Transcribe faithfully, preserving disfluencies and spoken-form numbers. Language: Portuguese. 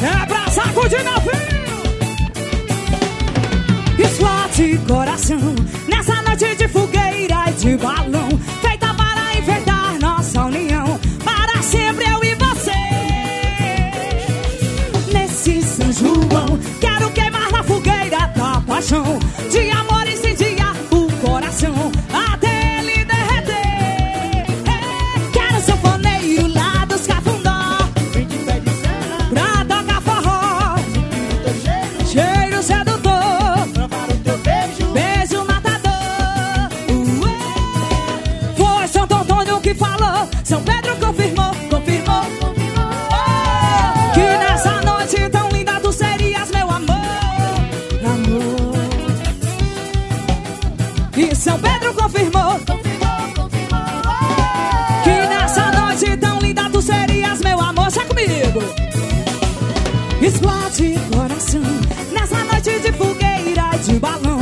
É pra sacudir meu filho. Explode coração nessa noite de fogueira e de balão, feita para enfeitar nossa união, para sempre eu e você. Nesse São João quero queimar na fogueira da paixão, de amor incendiar o coração até ele derreter. Quero sanfoneiro lá dos Cafundó pra tocar forró, cheiro sedutor, beijo matador. Foi Santo Antônio que falou, São Pedro confirmou, confirmou, que nessa noite tão linda tu serias meu amor, amor. E São Pedro confirmou, que nessa noite tão linda tu serias meu amor. Sai comigo. Explode coração nessa noite de fogueira e de balão,